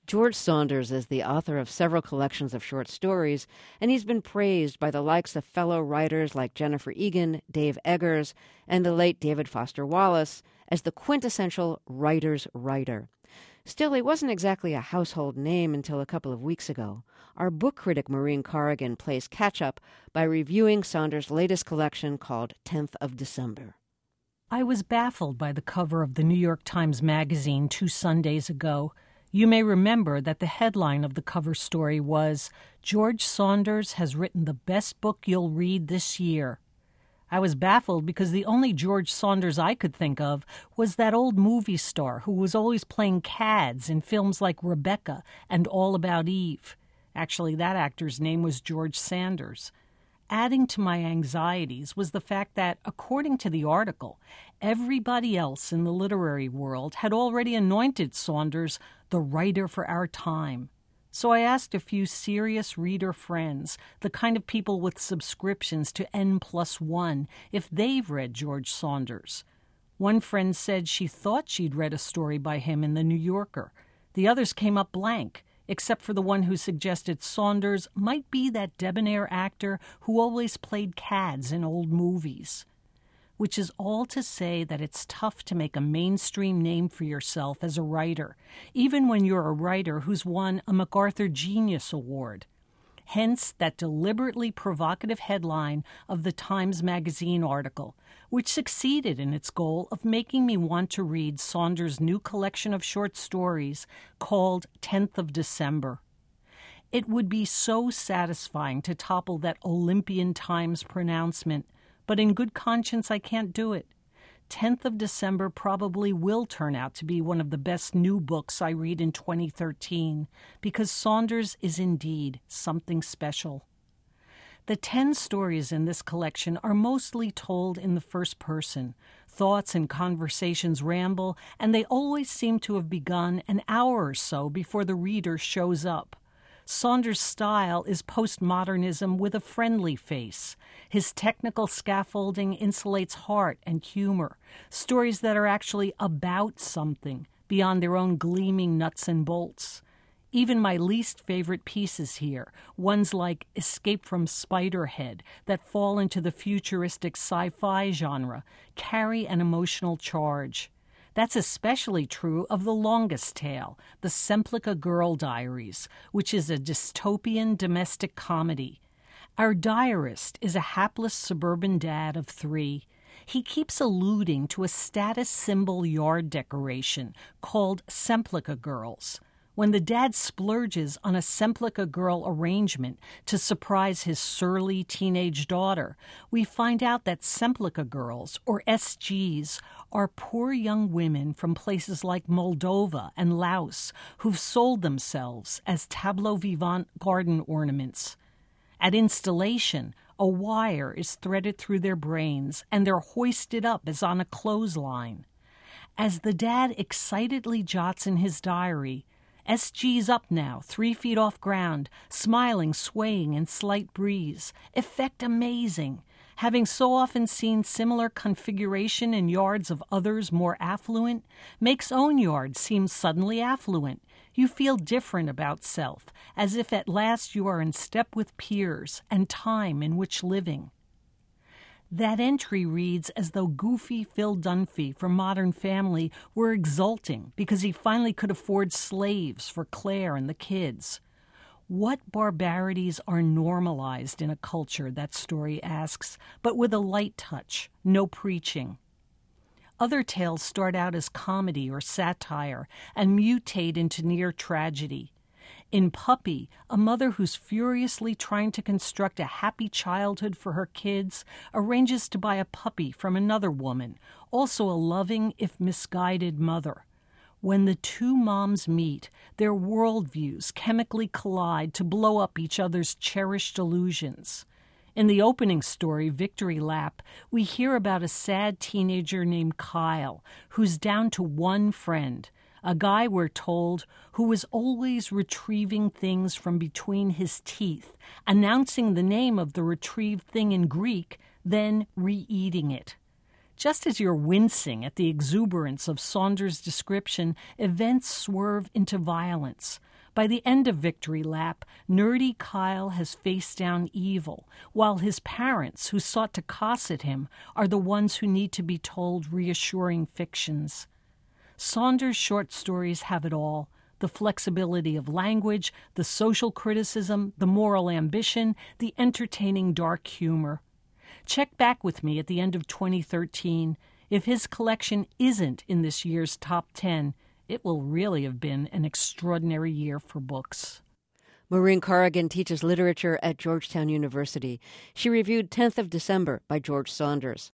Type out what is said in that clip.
George Saunders is the author of several collections of short stories, and he's been praised by the likes of fellow writers like Jennifer Egan, Dave Eggers, and the late David Foster Wallace as the quintessential writer's writer. Still, he wasn't exactly a household name until a couple of weeks ago. Our book critic Maureen Corrigan plays catch-up by reviewing Saunders' latest collection called 10th of December. I was baffled by the cover of the New York Times Magazine 2 Sundays ago. You may remember that the headline of the cover story was, "George Saunders has written the best book you'll read this year." I was baffled because the only George Saunders I could think of was that old movie star who was always playing cads in films like Rebecca and All About Eve. Actually, that actor's name was George Sanders. Adding to my anxieties was the fact that, according to the article, everybody else in the literary world had already anointed Saunders the writer for our time. So I asked a few serious reader friends, the kind of people with subscriptions to N+1, if they've read George Saunders. One friend said she thought she'd read a story by him in The New Yorker. The others came up blank, except for the one who suggested Saunders might be that debonair actor who always played cads in old movies. Which is all to say that it's tough to make a mainstream name for yourself as a writer, even when you're a writer who's won a MacArthur Genius Award. Hence that deliberately provocative headline of the Times Magazine article, which succeeded in its goal of making me want to read Saunders' new collection of short stories called 10th of December. It would be so satisfying to topple that Olympian Times pronouncement, but in good conscience I can't do it. 10th of December probably will turn out to be one of the best new books I read in 2013, because Saunders is indeed something special. The 10 stories in this collection are mostly told in the first person. Thoughts and conversations ramble, and they always seem to have begun an hour or so before the reader shows up. Saunders' style is postmodernism with a friendly face. His technical scaffolding insulates heart and humor, stories that are actually about something beyond their own gleaming nuts and bolts. Even my least favorite pieces here, ones like Escape from Spiderhead, that fall into the futuristic sci-fi genre, carry an emotional charge. That's especially true of The Longest Tale, The Semplica Girl Diaries, which is a dystopian domestic comedy. Our diarist is a hapless suburban dad of 3. He keeps alluding to a status symbol yard decoration called Semplica Girls. When the dad splurges on a Semplica Girl arrangement to surprise his surly teenage daughter, we find out that Semplica Girls, or SGs, are poor young women from places like Moldova and Laos who've sold themselves as tableau vivant garden ornaments. At installation, a wire is threaded through their brains, and they're hoisted up as on a clothesline. As the dad excitedly jots in his diary, SG's up now, 3 feet off ground, smiling, swaying in slight breeze. Effect amazing. Having so often seen similar configuration in yards of others more affluent, makes own yard seem suddenly affluent. You feel different about self, as if at last you are in step with peers and time in which living. That entry reads as though goofy Phil Dunphy from Modern Family were exulting because he finally could afford slaves for Claire and the kids. What barbarities are normalized in a culture, that story asks, but with a light touch, no preaching. Other tales start out as comedy or satire and mutate into near tragedy. In Puppy, a mother who's furiously trying to construct a happy childhood for her kids arranges to buy a puppy from another woman, also a loving if misguided mother. When the 2 moms meet, their worldviews chemically collide to blow up each other's cherished illusions. In the opening story, Victory Lap, we hear about a sad teenager named Kyle who's down to one friend, a guy, we're told, who was always retrieving things from between his teeth, announcing the name of the retrieved thing in Greek, then re-eating it. Just as you're wincing at the exuberance of Saunders' description, events swerve into violence. By the end of Victory Lap, nerdy Kyle has faced down evil, while his parents, who sought to cosset him, are the ones who need to be told reassuring fictions. Saunders' short stories have it all: the flexibility of language, the social criticism, the moral ambition, the entertaining dark humor. Check back with me at the end of 2013. If his collection isn't in this year's top 10, it will really have been an extraordinary year for books. Maureen Corrigan teaches literature at Georgetown University. She reviewed 10th of December by George Saunders.